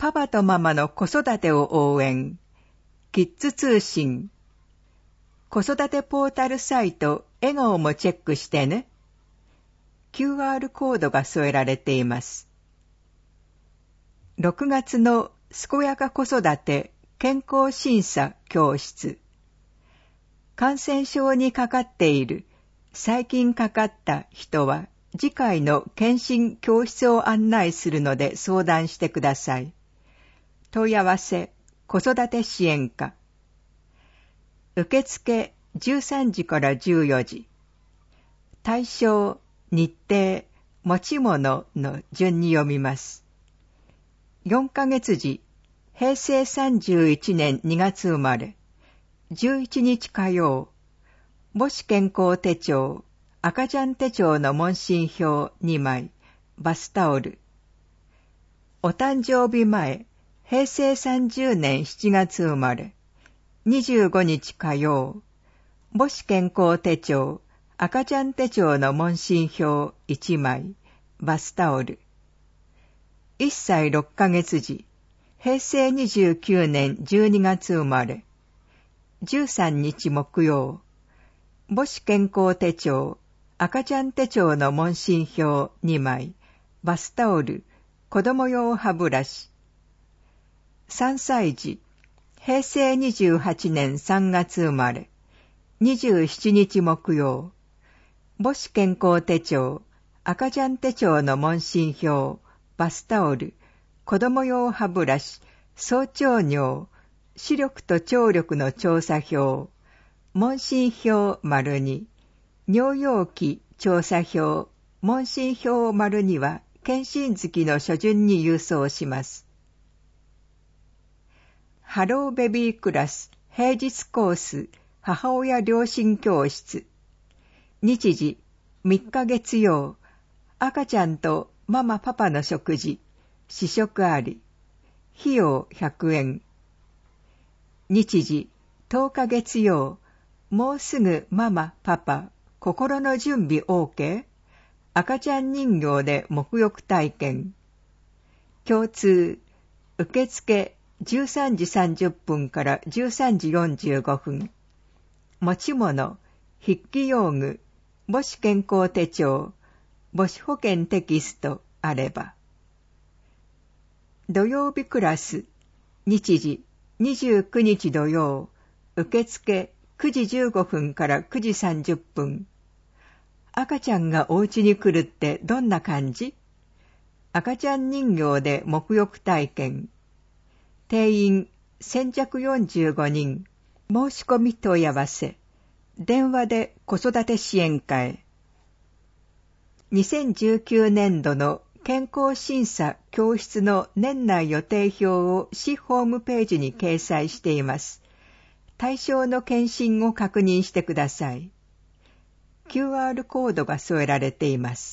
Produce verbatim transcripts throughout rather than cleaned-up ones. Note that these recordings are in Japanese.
パパとママの子育てを応援。キッズ通信。子育てポータルサイト笑顔もチェックしてね。キューアール コードが添えられています。ろくがつの健やか子育て健康審査教室。感染症にかかっている、最近かかった人は次回の検診教室を案内するので相談してください。問い合わせ子育て支援課。受付じゅうさんじからじゅうよじ。対象、日程、持ち物の順に読みます。よんかげつ時、へいせいさんじゅういちねんにがつ生まれ、じゅういちにち火曜、母子健康手帳、赤ちゃん手帳の問診票にまい、バスタオル。お誕生日前、へいせいさんじゅうねんしちがつ生まれ、にじゅうごにち火曜、母子健康手帳、赤ちゃん手帳の問診票いちまい、バスタオル。いっさいろっかげつ時、へいせいにじゅうきゅうねんじゅうにがつ生まれ、じゅうさんにち木曜、母子健康手帳、赤ちゃん手帳の問診票にまい、バスタオル、子供用歯ブラシ。さんさい児、へいせいにじゅうはちねんさんがつ生まれ、にじゅうしちにち木曜、母子健康手帳、赤ちゃん手帳の問診票、バスタオル、子供用歯ブラシ、総長尿、視力と聴力の調査票、問診票丸に、尿容器調査票、問診票丸には検診月の初旬に郵送します。ハローベビークラス平日コース母親両親教室。日時みっか月曜、赤ちゃんとママパパの食事、試食あり。費用ひゃくえん。日時とおか月曜、もうすぐママパパ、心の準備 OK？ 赤ちゃん人形で沐浴体験。共通、受付じゅうさんじさんじゅっぷんからじゅうさんじよんじゅうごふん。持ち物、筆記用具、母子健康手帳、母子保険テキストあれば。土曜日クラス、日時にじゅうくにち土曜、受付くじじゅうごふんからくじさんじゅっぷん。赤ちゃんがお家に来るってどんな感じ？赤ちゃん人形で沐浴体験。定員先着よんじゅうごにん。申し込み問い合わせ。電話で子育て支援課へ。にせんじゅうきゅうねんどの健康審査教室の年内予定表を市ホームページに掲載しています。対象の検診を確認してください。キューアール コードが添えられています。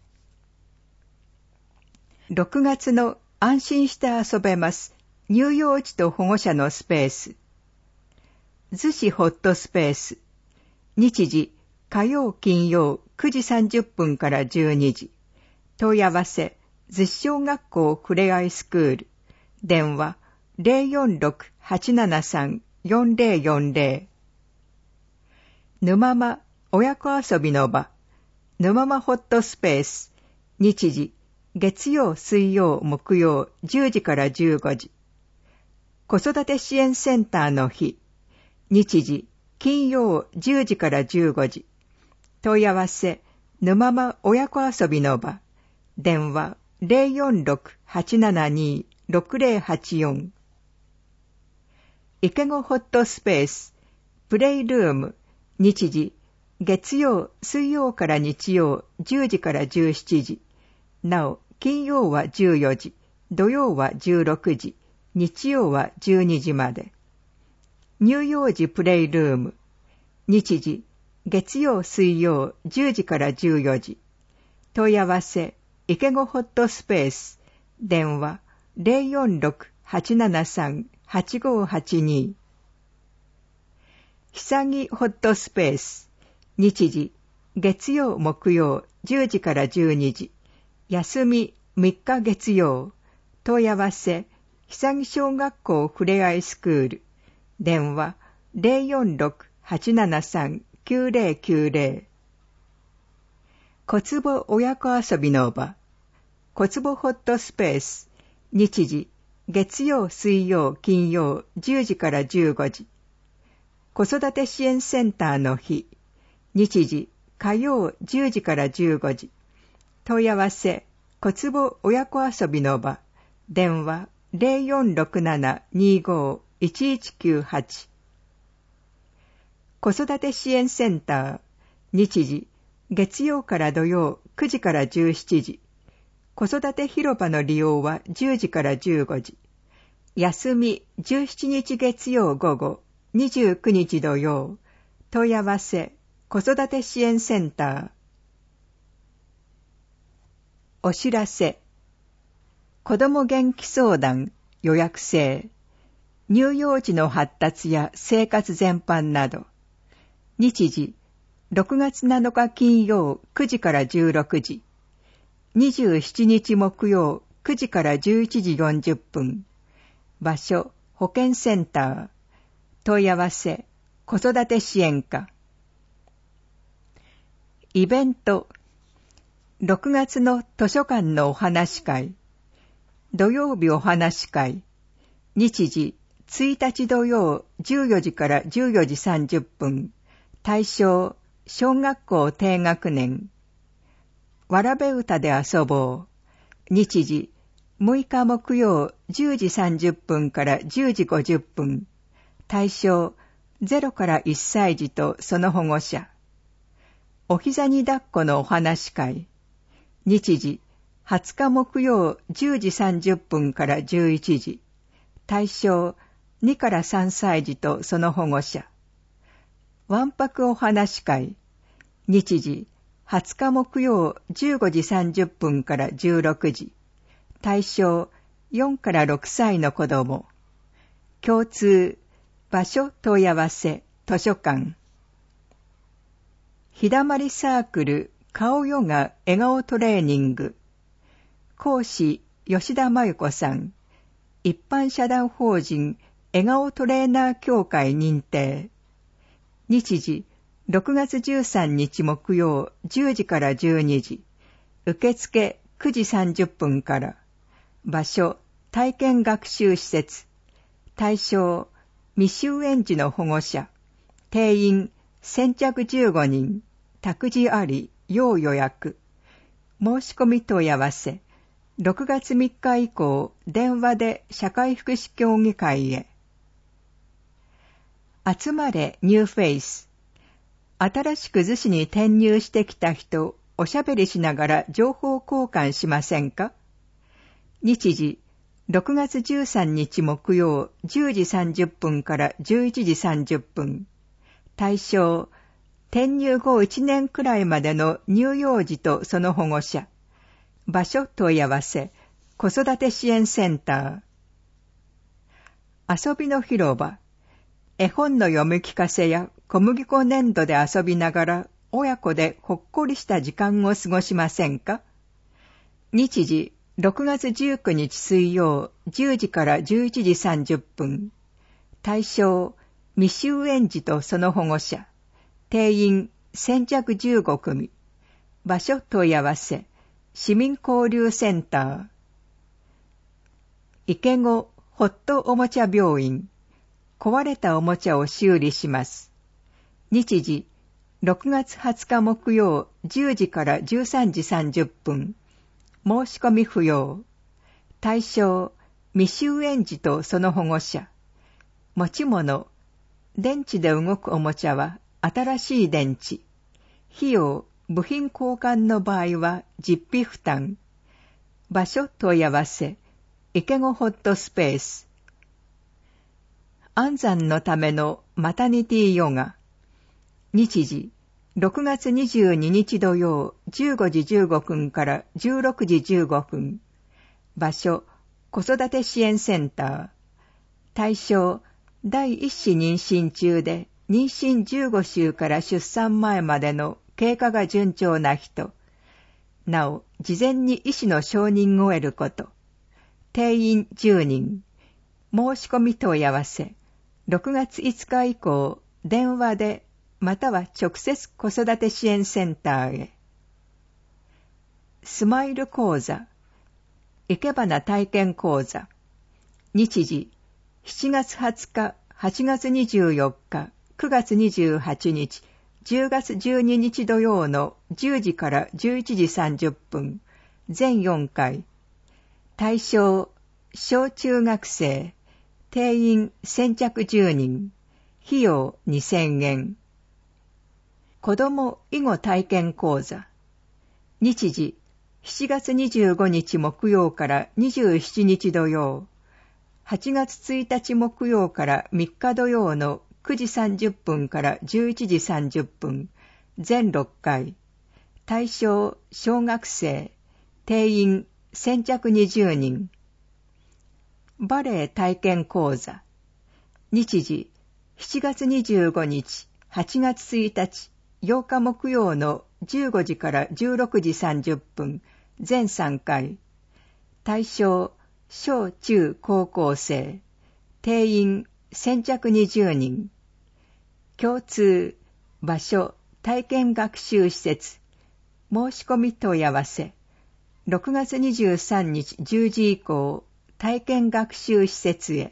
ろくがつの安心して遊べます乳幼児と保護者のスペース。逗子ホットスペース。日時火曜金曜くじさんじゅっぷんからじゅうにじ。問い合わせ逗子小学校ふれあいスクール。電話 ゼロよんろく はちななさん よんゼロよんゼロ。沼間親子遊びの場。沼間ホットスペース。日時月曜水曜木曜じゅうじからじゅうごじ。子育て支援センターの日。日時金曜じゅうじからじゅうごじ。問い合わせ沼間親子遊びの場。電話 ゼロよんろく はちななに ろくゼロはちよん。池子ホットスペース。プレイルーム。日時月曜水曜から日曜じゅうじからじゅうしちじ。なお金曜はじゅうよじ、土曜はじゅうろくじ、日曜はじゅうにじまで。乳幼児プレイルーム。日時月曜水曜じゅうじからじゅうよじ。問い合わせ池子ホットスペース。電話 ゼロよんろく はちななさん はちごはちに。ひさぎホットスペース。日時月曜木曜じゅうじからじゅうにじ。休みみっか月曜。問い合わせ久木小学校ふれあいスクール、電話 ゼロよんろく はちななさん きゅうゼロきゅうゼロ。小坪親子遊びの場、小坪ホットスペース、日時、月曜、水曜、金曜、じゅうじからじゅうごじ。子育て支援センターの日、日時、火曜じゅうじからじゅうごじ。問い合わせ、小坪親子遊びの場、電話 ゼロよんろくなな にご いちいちきゅうはち。子育て支援センター、日時、月曜から土曜くじからじゅうしちじ。子育て広場の利用はじゅうじからじゅうごじ。休みじゅうしちにち月曜午後、にじゅうくにち土曜。問い合わせ、子育て支援センター。お知らせ。子ども元気相談予約制。乳幼児の発達や生活全般など。日時、ろくがつなのか金曜くじからじゅうろくじ。にじゅうしちにち木曜くじからじゅういちじよんじゅっぷん。場所、保健センター。問い合わせ、子育て支援課。イベント。ろくがつの図書館のお話会。土曜日お話会。日時、ついたち土曜じゅうよじからじゅうよじさんじゅっぷん。対象、小学校低学年。わらべ歌で遊ぼう。日時、むいか木曜じゅうじさんじゅっぷんからじゅうじごじゅっぷん。対象、ゼロからいっさい児とその保護者。お膝に抱っこのお話会。日時、はつか木曜じゅうじさんじゅっぷんからじゅういちじ。対象、にからさんさい児とその保護者。わんぱくお話会。日時、はつか木曜じゅうごじさんじゅっぷんからじゅうろくじ。対象、よんからろくさいの子ども。共通、場所問い合わせ、図書館。ひだまりサークル、顔ヨガ笑顔トレーニング。講師、吉田真由子さん。一般社団法人、笑顔トレーナー協会認定。日時、ろくがつじゅうさんにち木曜じゅうじからじゅうにじ。受付くじさんじゅっぷんから。場所、体験学習施設。対象、未就園児の保護者。定員、先着じゅうごにん。託児あり、要予約。申し込み問い合わせ。ろくがつみっか以降、電話で社会福祉協議会へ。集まれニューフェイス。新しく逗子に転入してきた人、おしゃべりしながら情報交換しませんか？日時、ろくがつじゅうさんにち木曜じゅうじさんじゅっぷんからじゅういちじさんじゅっぷん。対象、転入後いちねんくらいまでの乳幼児とその保護者。場所問い合わせ、子育て支援センター。遊びの広場。絵本の読み聞かせや小麦粉粘土で遊びながら親子でほっこりした時間を過ごしませんか？日時、ろくがつじゅうくにち水曜じゅうじからじゅういちじさんじゅっぷん。対象、未就園児とその保護者。定員、先着じゅうごくみ。場所問い合わせ、市民交流センター。池子ホットおもちゃ病院。壊れたおもちゃを修理します。日時、ろくがつはつか木曜じゅうじからじゅうさんじさんじゅっぷん。申し込み不要。対象、未就園児とその保護者。持ち物、電池で動くおもちゃは新しい電池。費用、部品交換の場合は実費負担。場所問い合わせ、池子ホットスペース。安産のためのマタニティヨガ。日時、ろくがつにじゅうににち土曜じゅうごじじゅうごふんからじゅうろくじじゅうごふん。場所、子育て支援センター。対象、第一子妊娠中で妊娠じゅうごしゅうから出産前までの経過が順調な人。なお、事前に医師の承認を得ること。定員じゅうにん。 申し込み問い合わせ、ろくがついつか以降、電話で、または直接子育て支援センターへ。スマイル講座、いけばな体験講座、日時、しちがつはつか、はちがつにじゅうよっか、くがつにじゅうはちにち、じゅうがつじゅうににち土曜のじゅうじからじゅういちじさんじゅっぷん、全よんかい。対象、小中学生、定員先着じゅうにん、費用にせんえん。子ども囲碁体験講座、日時、しちがつにじゅうごにち木曜からにじゅうしちにち土曜、はちがつついたち木曜からみっか土曜のくじさんじゅっぷんからじゅういちじさんじゅっぷん、全ろっかい。対象、小学生、定員先着にじゅうにん。バレエ体験講座、日時、しちがつにじゅうごにち、はちがつついたち、ようか木曜のじゅうごじからじゅうろくじさんじゅっぷん、全さんかい。対象、小中高校生、定員先着にじゅうにん。共通、場所、体験学習施設、申し込み問い合わせ、ろくがつにじゅうさんにちじゅうじ以降、体験学習施設へ。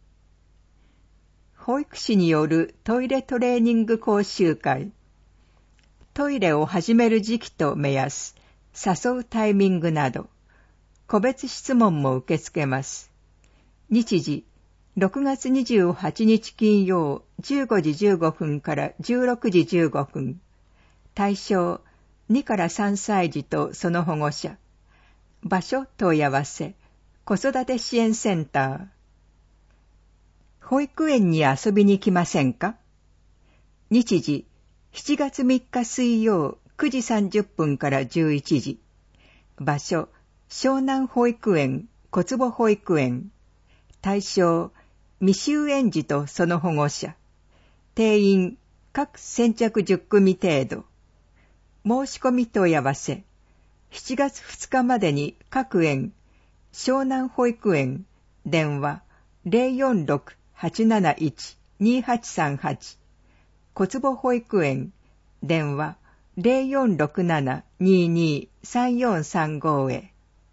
保育士によるトイレトレーニング講習会。トイレを始める時期と目安、誘うタイミングなど、個別質問も受け付けます。日時、ろくがつにじゅうはちにち金曜じゅうごじじゅうごふんからじゅうろくじじゅうごふん。対象、にからさんさい児とその保護者。場所問い合わせ、子育て支援センター。保育園に遊びに来ませんか？日時、しちがつみっか水曜くじさんじゅっぷんからじゅういちじ。場所、湘南保育園、小坪保育園。対象、未就園児とその保護者。定員、各先着じゅっくみ程度。申し込み問い合わせ。しちがつふつかまでに各園、湘南保育園、電話 ゼロよんろく はちなないち にはちさんはち。小坪保育園、電話 ゼロよんろくなな ににさんよんさんご へ。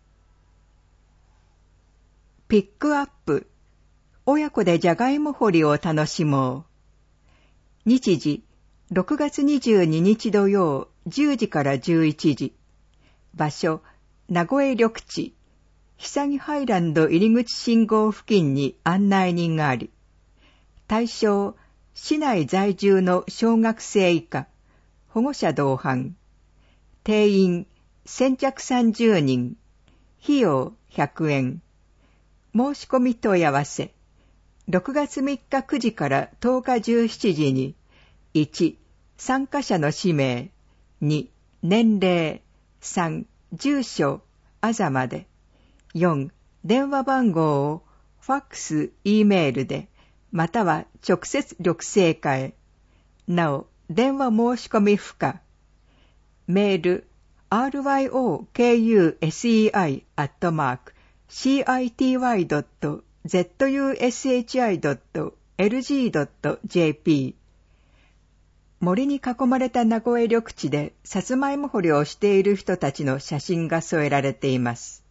ピックアップ、親子でじゃがいも掘りを楽しもう。日時、ろくがつにじゅうににち土曜じゅうじからじゅういちじ。場所、名古屋緑地、久木ハイランド入り口信号付近に案内人があり、対象、市内在住の小学生以下、保護者同伴。定員、先着さんじゅうにん。費用ひゃくえん。申し込み問い合わせ。ろくがつみっかくじからとおかじゅうしちじに、いち、参加者の氏名、に、年齢、さん、住所、あざまで、よん、電話番号をファックス、Eメールで、または直接緑生課へ。なお、電話申し込み不可。メール、アールワイオーケーユーエスイーアイ アットマーク シーアイティーワイ ドット ゼットユーエスエイチアイ ドット エルジー ドット ジェーピー。森に囲まれた名古屋緑地でさつまいも掘りをしている人たちの写真が添えられています。